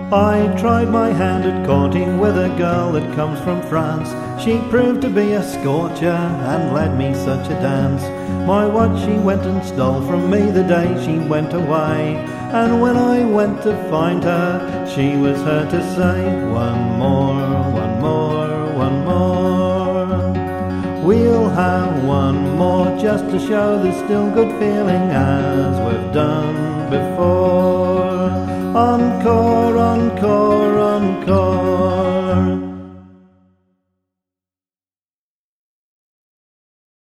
I tried my hand at courting with a girl that comes from France. She proved to be a scorcher and led me such a dance. My watch she went and stole from me the day she went away, and when I went to find her, she was heard to say, one more, one more, one more. We'll have one more just to show there's still good feeling as we've done before.